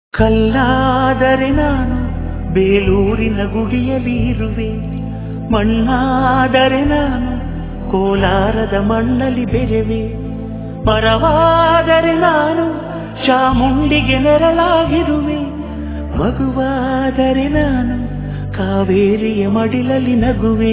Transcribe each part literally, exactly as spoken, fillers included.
ಕಲ್ಲಾದರೆ ನಾನು ಬೇಲೂರಿನ ಗುಡಿಯಲ್ಲಿ ಇರುವೆ, ಮಣ್ಣಾದರೆ ನಾನು ಕೋಲಾರದ ಮಣ್ಣಲ್ಲಿ ಬೆರೆವೆ. ಮರವಾದರೆ ನಾನು ಚಾಮುಂಡಿಗೆ ನೆರಳಾಗಿರುವೆ, ಮಗುವಾದರೆ ನಾನು ಕಾವೇರಿಯ ಮಡಿಲಲ್ಲಿ ನಗುವೆ.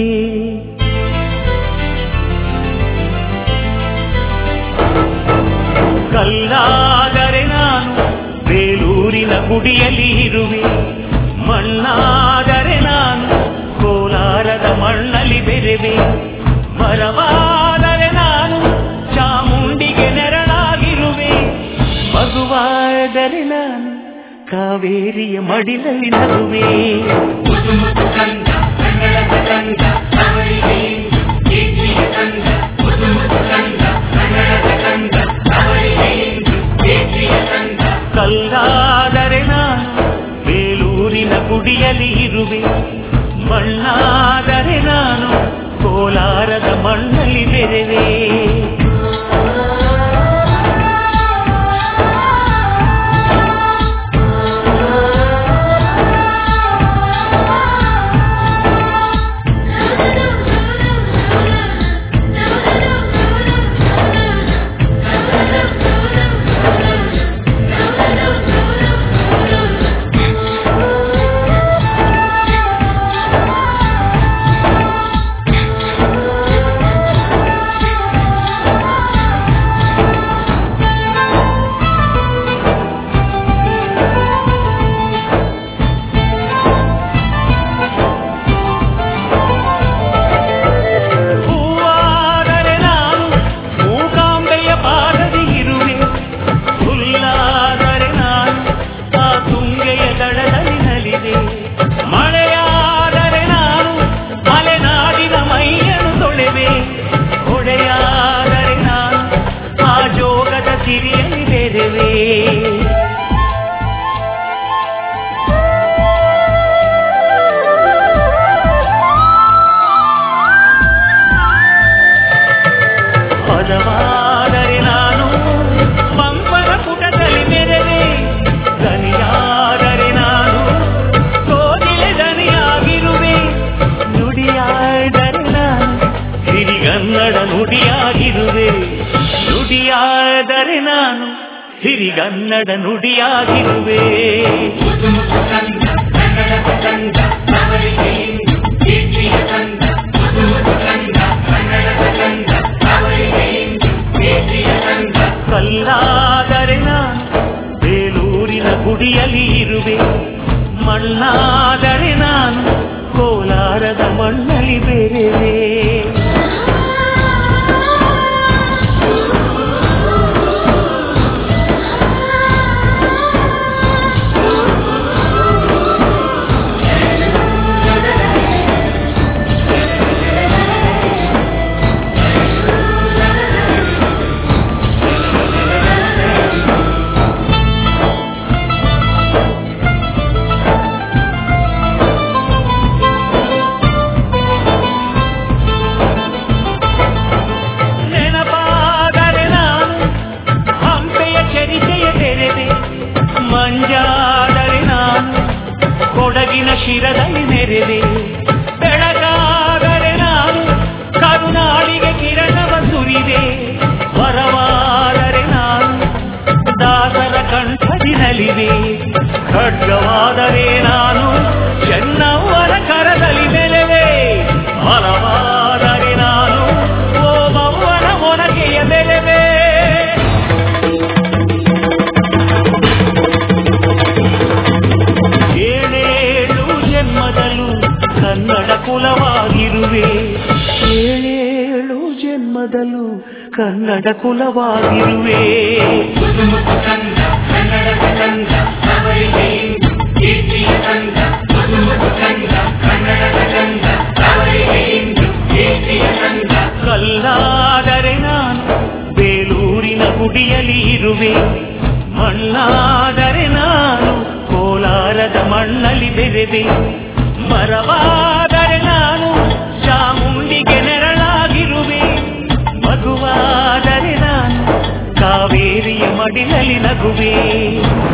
ಕಲ್ಲಾದರೆ ನಾನು ಬೇಲೂರಿನ ಗುಡಿಯಲ್ಲಿ ಇರುವೆ, ಮಣ್ಣಾದರೆ ನಾನು ಕೋಲಾರದ ಮಣ್ಣಲ್ಲಿ ಬೆರೆವೆ. ಮರವಾದರೆ ನಾನು ಚಾಮುಂಡಿಗೆ ನೆರಳಾಗಿರುವೆ, ಮಗುವಾದರೆ ನಾನು ಕಾವೇರಿಯ ಮಡಿಲಲ್ಲಿ ನಗುವೆ. ಕಲ್ಲಾದರೆ ನಾನು ಬೇಲೂರಿನ ಗುಡಿಯಲ್ಲಿ ಇರುವೆ, ಮಣ್ಣಾದರೆ ನಾನು ಕೋಲಾರದ ಮಣ್ಣಲ್ಲಿ ಬೆರೆವೆ. ಪದವಾದರೆ ನಾನು ಪಂಪನ ಪುಟದಲ್ಲಿ ಮೆರೆವೆ, ದನಿಯಾದರೆ ನಾನು ಕೋಗಿಲೆ ದನಿಯಾಗಿರುವೆ. ನುಡಿಯಾದರೆ ನಾನು ಹಿರಿಗನ್ನಡ ನುಡಿಯಾಗಿರುವೆ, ನುಡಿಯಾದರೆ ನಾನು ಹಿರಿಗನ್ನಡ ನುಡಿಯಾಗಿರುವೆ. ಕಲ್ಲಾದರೆ ನಾನು ಬೇಲೂರಿನ ಗುಡಿಯಲ್ಲಿ ಇರುವೆ, ಮಣ್ಣಾದರೆ ನಾನು ಕೋಲಾರದ ಮಣ್ಣಲ್ಲಿ ಬೆರೆವೆ. ಮಂಜಾದರೆ ನಾನು ಕೊಡಗಿನ ಶಿರದಲ್ಲಿ ನೆರೆದೆ, ಬೆಳಗಾದರೆ ನಾನು ಕರುನಾಡಿಗೆ ಕಿರಣವ ಸುರಿದೆ. ವರವಾದರೆ ನಾನು ದಾಸರ ಕಂಠದಿ ನಲಿವೆ, ಖಡ್ಗವಾದರೆ ನಾನು ಚೆನ್ನವ್ವರ ಕರದಲ್ಲಿ ನೆಲೆವೆ. ಮರವಾದರೆ ನಾನು ಓಮವ್ವನ ಮೊನಗೆಯ ಬೆಲೆವೆ. ಏಳೇಳು ಜನ್ಮದಲ್ಲೂ ಕನ್ನಡ ಕುಲವಾಗಿರುವೆ, ಏಳೇಳು ಜನ್ಮದಲ್ಲೂ ಕನ್ನಡ ಕುಲವಾಗಿರುವೆ. ಕಲ್ಲಾದರೆ ನಾನು ಬೇಲೂರಿನ ಗುಡಿಯಲ್ಲಿ ಇರುವೆ, ಮಣ್ಣಾದರೆ ನಾನು ಕೋಲಾರದ ಮಣ್ಣಲ್ಲಿ ಬೆರೆವೆ. ಮರವಾದರೆ ನಾನು ಚಾಮುಂಡಿಗೆ ನೆರಳಾಗಿರುವೆ, ಮಗುವಾದರೆ ನಾನು ಕಾವೇರಿಯ ಮಡಿಲಲ್ಲಿ ನಗುವೆ.